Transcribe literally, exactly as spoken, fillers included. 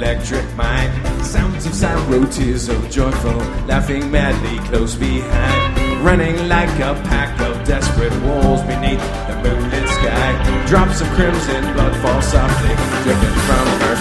electric mind. Sounds of sorrow, tears of joyful, laughing madly close behind. Running like a pack of desperate wolves beneath the moonlit sky. Drops of crimson blood fall softly, dripping from her